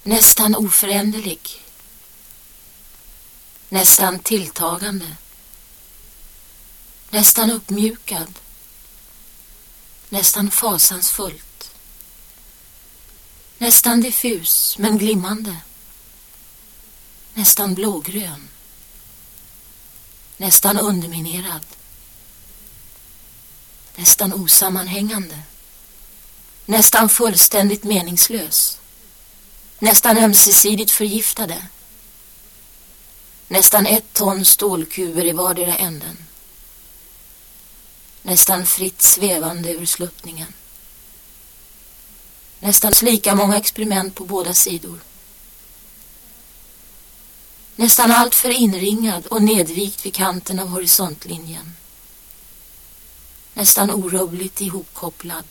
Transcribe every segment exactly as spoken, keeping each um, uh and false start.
Nästan oföränderlig. Nästan tilltagande. Nästan uppmjukad. Nästan fasansfullt. Nästan diffus men glimmande. Nästan blågrön. Nästan underminerad. Nästan osammanhängande. Nästan fullständigt meningslös. Nästan ömsesidigt förgiftade. Nästan ett ton stålkuber i vardera änden. Nästan fritt svävande över sluttningen. Nästan lika många experiment på båda sidor. Nästan allt för inringad och nedvikt vid kanten av horisontlinjen. Nästan orubbligt ihopkopplad.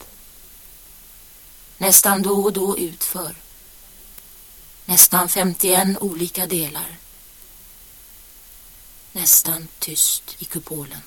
Nästan då och då utför. Nästan femtioen olika delar. Nästan tyst i kupolen.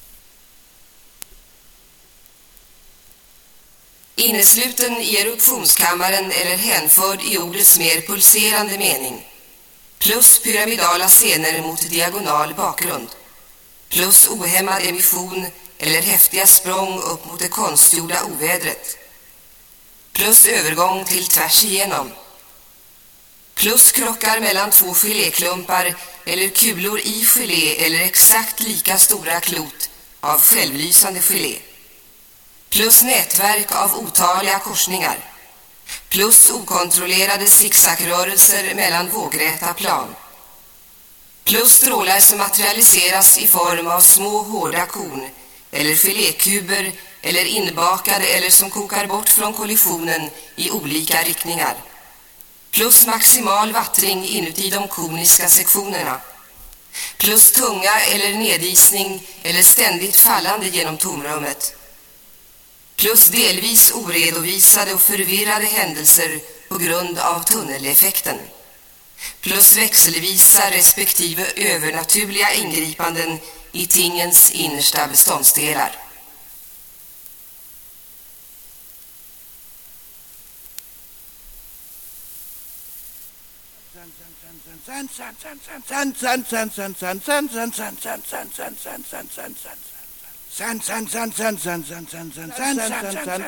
Innesluten i eruptionskammaren eller hänförd i ordets mer pulserande mening. Plus pyramidala scener mot diagonal bakgrund. Plus ohämmad emission eller häftiga språng upp mot det konstgjorda ovädret. Plus övergång till tvärs igenom. Plus krockar mellan två geléklumpar eller kulor i gelé eller exakt lika stora klot av självlysande gelé. Plus nätverk av otaliga korsningar. Plus okontrollerade zigzagrörelser mellan vågräta plan. Plus strålar som materialiseras i form av små hårda korn eller gelékuber eller inbakade eller som kokar bort från kollisionen i olika riktningar. Plus maximal vattring inuti de koniska sektionerna. Plus tunga eller nedisning eller ständigt fallande genom tomrummet. Plus delvis oredovisade och förvirrade händelser på grund av tunneleffekten. Plus växelvisa respektive övernaturliga ingripanden i tingens innersta beståndsdelar. San san san san san san san san san san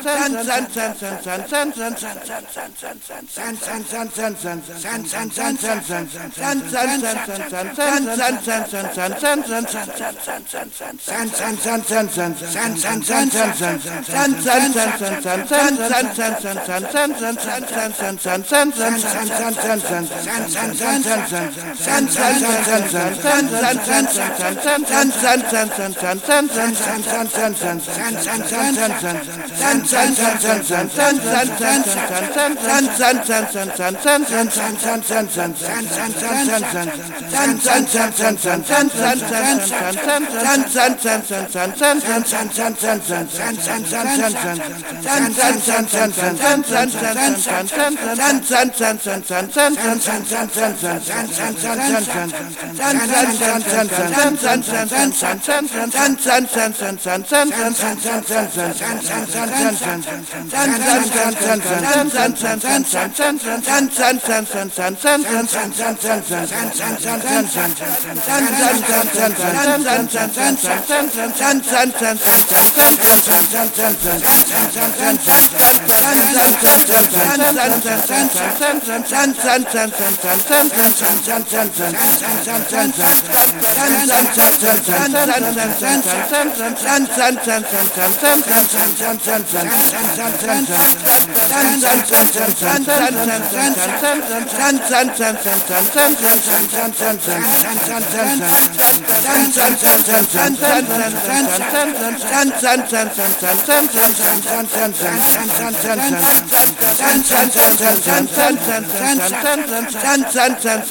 San san san san san san san san san san san san san san san san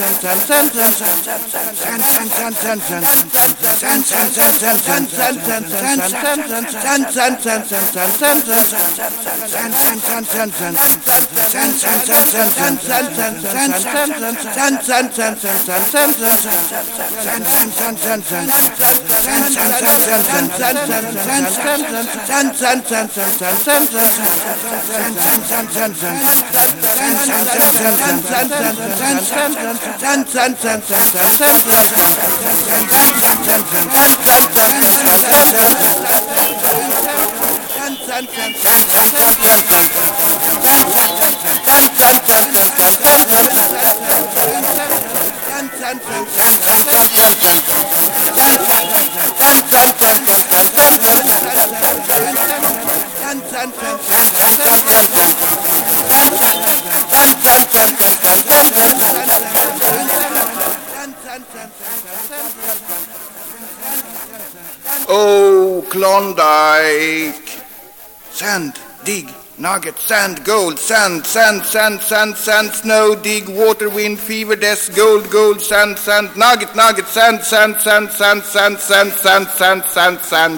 san Oh, Klondike. Sand, dig, nugget, sand, gold, sand, sand, sand, sand, sand, snow, dig, water, wind, fever, death, gold, gold, sand, sand, nugget, nugget, sand, sand, sand, sand, sand, sand, sand, sand, sand, sand.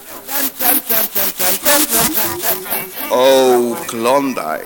Oh, Klondike.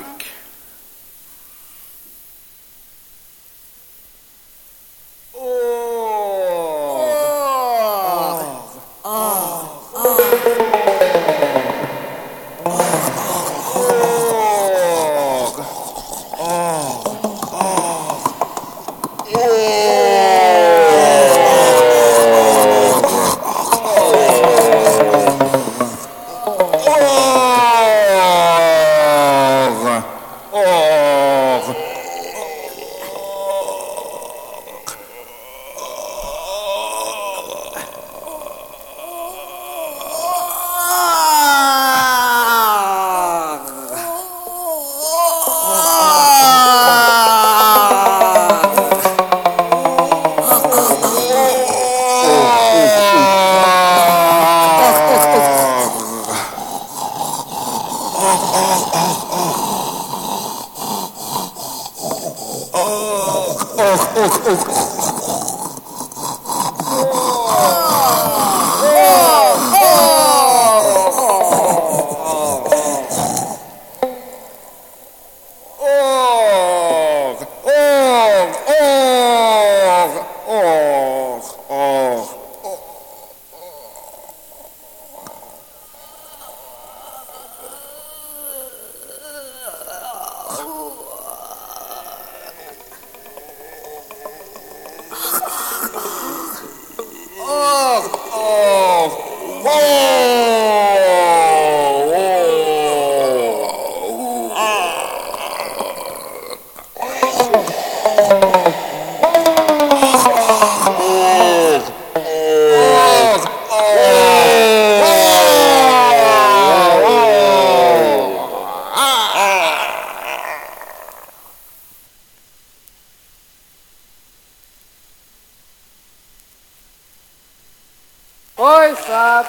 Voice up.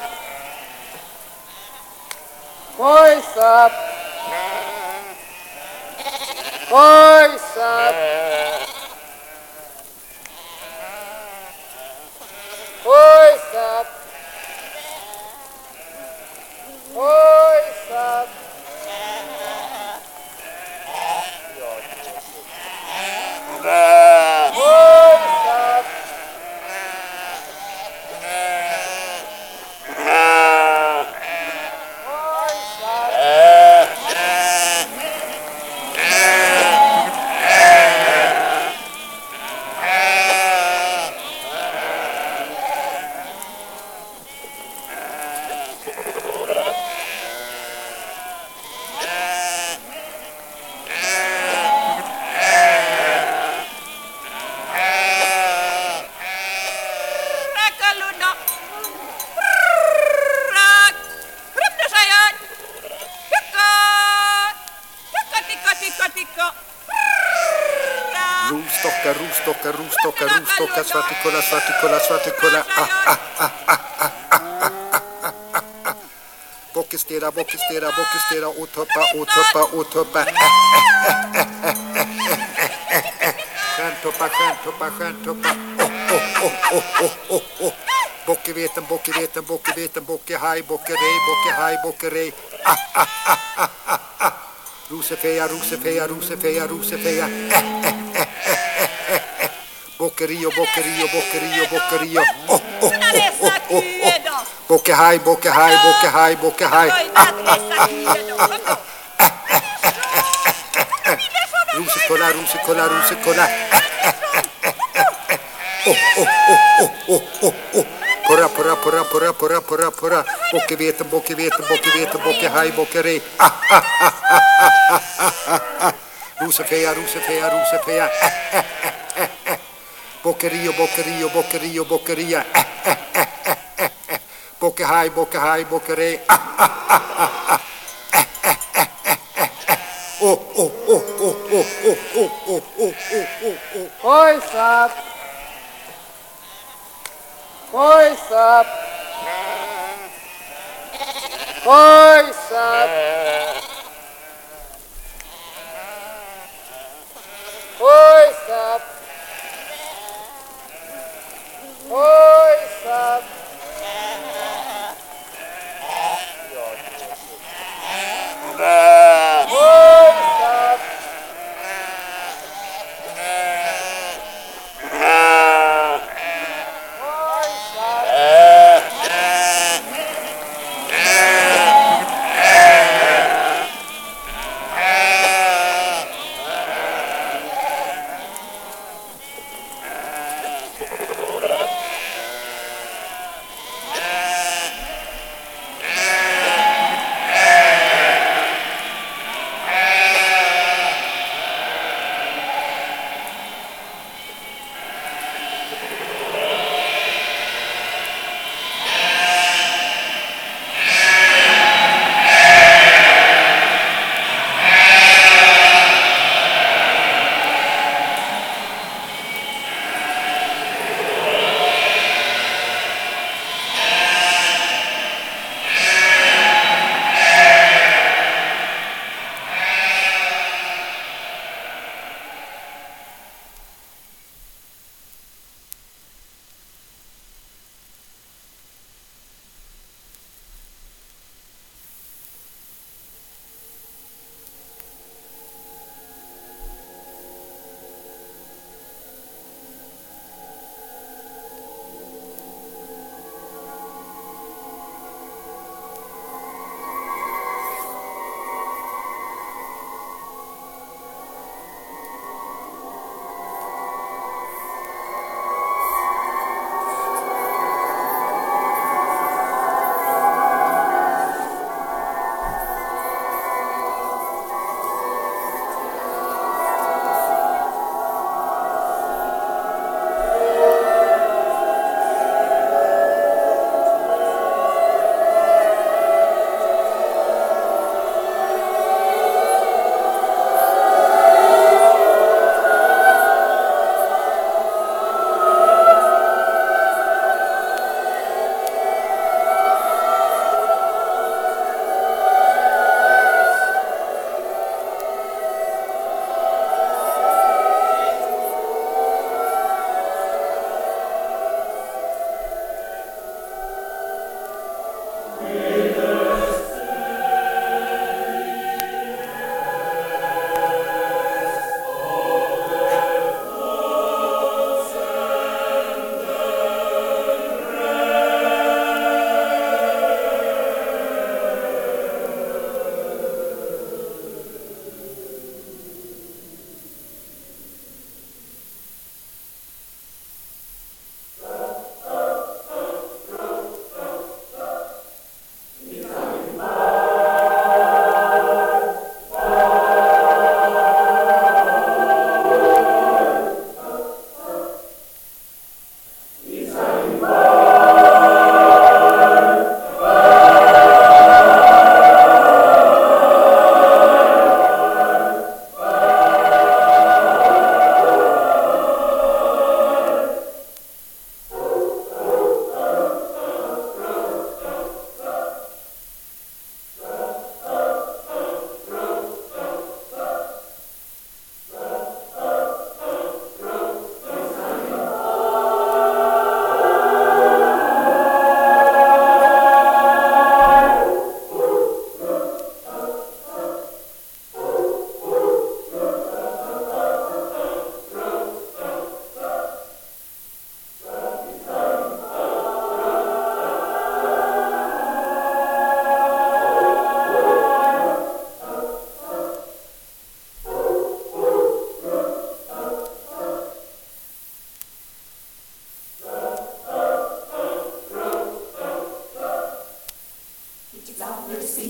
Voice up. Voice up. Voice up. Voice up. Rostocka, rostocka, rostocka, rostocka, svartikolla, svartikolla, svartikolla. Ah, ah, ah, ah, ah, ah, ah, ah, ah. Bockestera, bockestera, bockestera, åtuppa, åtuppa, åtuppa. Stjärntoppa, stjärntoppa, stjärntoppa. Oh, oh, oh, oh, oh, oh, oh. Bockeveten, bockeveten, bockeveten, bockehaj, bockerej, bockehaj, bockerej. Ah, ah, ah, ah, ah, ah. Rosefeja, rosefeja, rosefeja, rosefeja. Eh, eh, eh, eh, eh, eh. Bockerio, bockerio, bockerio, bockerio. Oh, oh, oh, oh, oh, oh. Bockehaj, bockehaj, bockehaj, bockehaj. Ah, ah, ah, ah, ah. Rosekolla, rosekolla, rosekolla. Oh, oh, oh, oh, oh, oh, oh. Porra, porra, porra, porra, porra, porra, porra. Bockeveten, bockeveten, bockeveten, bockehaj, bockerej. Ah, ah, ah, ah, ah, ah, ah. Rosefeja, rosefeja, rosefeja. Eh, eh, eh, eh, eh. Bockerio, bockerio, bockerio, bockeria. Eh, eh, eh, eh, eh, eh. Bockehaj, bockehaj, bockerej. Ah, ah, ah, ah, ah. Eh, eh, eh, eh, eh, eh. Oh, oh, oh, oh, oh, oh, oh, oh, oh, oh, oh. Voice up. Voice up. Voice up. Voice up. Voice up. Voice up.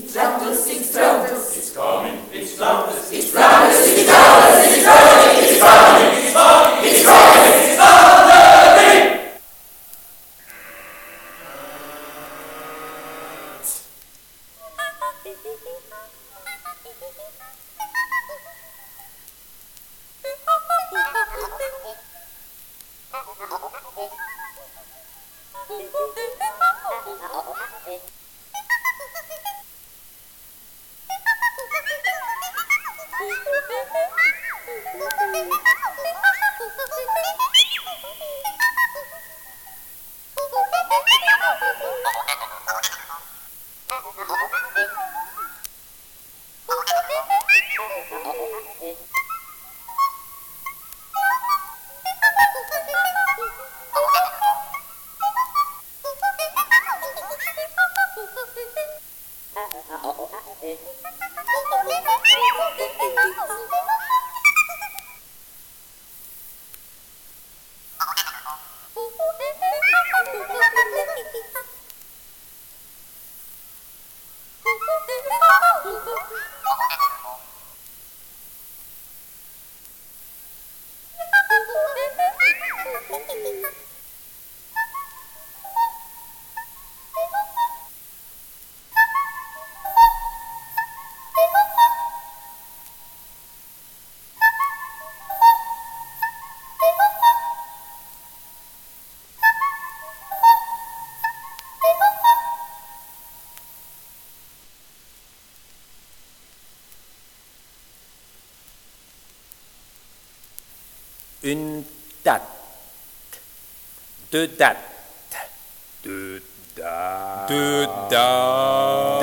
Une date, deux dates, deux dates, deux dates,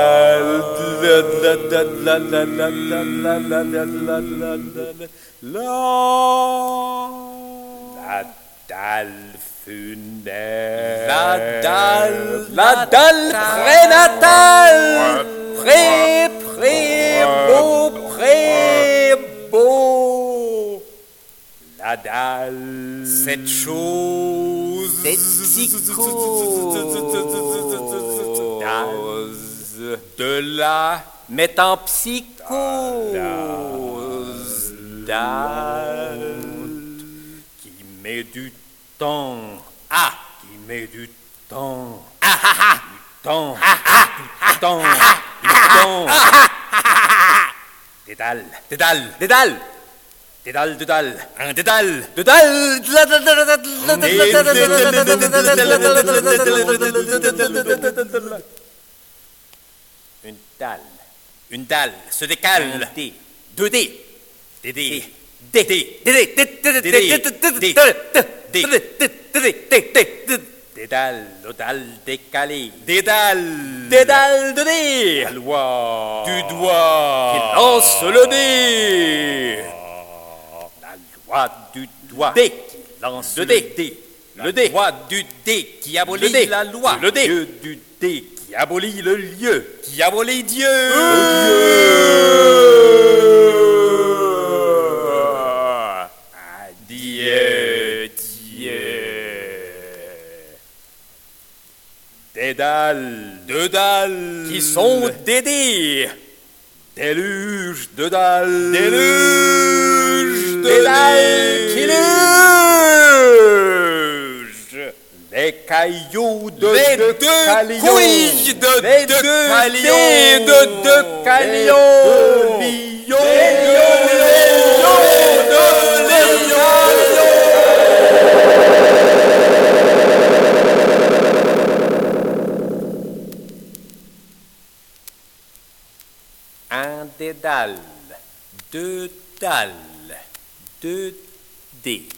la dalle funèbre, la dalle, la dalle prénatale, pré, pré, beau, pré, beau. La dalle, cette chose, cette psychose, de la métempsychose, dalle, qui met du temps, ah, qui met du temps, ah, ah, ah, du temps, ah, ah, du temps, du temps, des dalles, des dalles, des dalles. Dédale, dédale, un dédale, dédale, une dalle, une dalle se décale, D, deux D, D, D, D, D, D, D, dédale, dédale décalé, dédale, dédale de D, la loi, du doigt, qui lance le dé. Loi du doigt, D qui lance le dé, le dé, loi du dé qui abolit le la loi, le dé, Dieu du dé qui abolit le lieu, qui abolit Dieu, le Dieu, Dieu, Dieu, des dalles, deux dalles qui sont des dés, déluge de dalles, déluge de dalles qui luge, les cailloux de les deux couilles de les deux calions, de deux calions, les lions, les lions de les un dédale, deux dalles, deux dés.